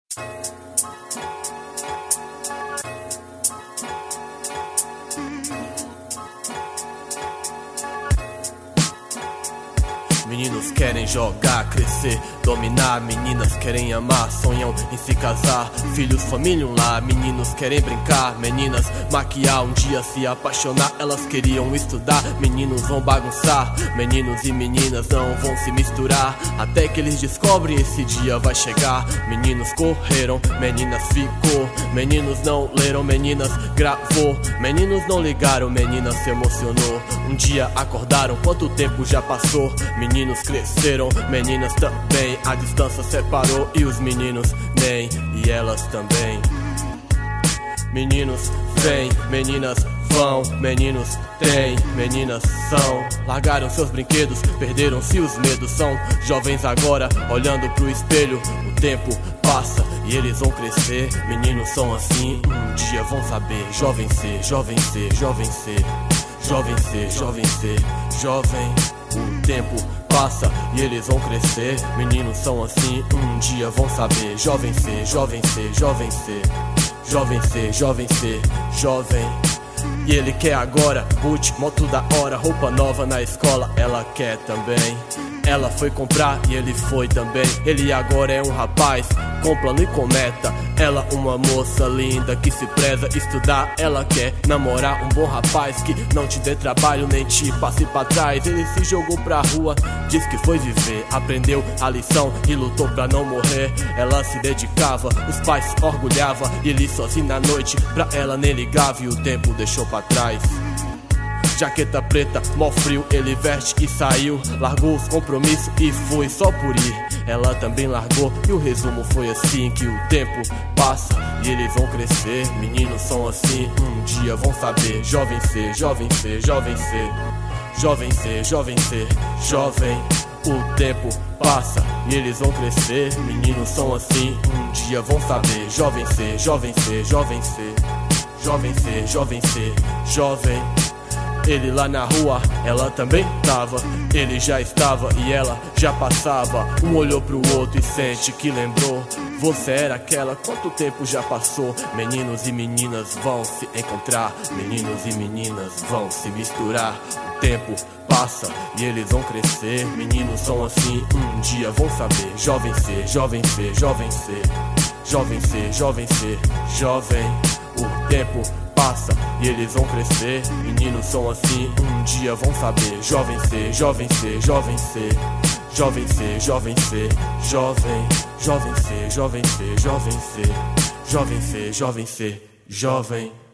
Meninos querem jogar, crescer, dominar. Meninas querem amar, sonham em se casar. Filhos, família, um lar. Meninos querem brincar, meninas maquiar, um dia se apaixonar. Elas queriam estudar, meninos vão bagunçar. Meninos e meninas não vão se misturar, até que eles descobrem esse dia vai chegar. Meninos correram, meninas ficou. Meninos não leram, meninas gravou. Meninos não ligaram, meninas se emocionou. Um dia acordaram, quanto tempo já passou. Meninos cresceram, meninas também. A distância separou e os meninos nem, e elas também. Meninos vêm, meninas vão. Meninos têm, meninas são. Largaram seus brinquedos, perderam-se os medos. São jovens agora, olhando pro espelho. O tempo passa e eles vão crescer. Meninos são assim, um dia vão saber. Jovem ser, jovem ser, jovem ser. Jovem ser, jovem ser, jovem. O tempo passa e eles vão crescer. Meninos são assim, um dia vão saber. Jovem ser, jovem ser, jovem ser. Jovem ser, jovem ser, jovem. E ele quer agora, boot, moto da hora, roupa nova na escola, ela quer também. Ela foi comprar e ele foi também. Ele agora é um rapaz com plano e com meta. Ela uma moça linda que se preza estudar. Ela quer namorar um bom rapaz que não te dê trabalho nem te passe pra trás. Ele se jogou pra rua, diz que foi viver. Aprendeu a lição e lutou pra não morrer. Ela se dedicava, os pais orgulhava. E ele sozinho na noite, pra ela nem ligava. E o tempo deixou pra trás. Jaqueta preta, mó frio, ele veste e saiu. Largou os compromissos e foi só por ir. Ela também largou e o resumo foi assim: que o tempo passa e eles vão crescer. Meninos são assim, um dia vão saber. Jovem ser, jovem ser, jovem ser. Jovem ser, jovem ser, jovem. O tempo passa e eles vão crescer. Meninos são assim, um dia vão saber. Jovem ser, jovem ser, jovem ser. Jovem ser, jovem ser, jovem. Ele lá na rua, ela também tava. Ele já estava e ela já passava. Um olhou pro outro e sente que lembrou. Você era aquela, quanto tempo já passou? Meninos e meninas vão se encontrar. Meninos e meninas vão se misturar. O tempo passa e eles vão crescer. Meninos são assim, um dia vão saber. Jovem ser, jovem ser, jovem ser. Jovem ser, jovem ser, jovem. O tempo passa e eles vão crescer. Meninos são assim, um dia vão saber. Jovem ser, jovem ser, jovem ser. Jovem ser, jovem ser, jovem. Jovem ser, jovem ser, jovem ser. Jovem ser, jovem ser, jovem.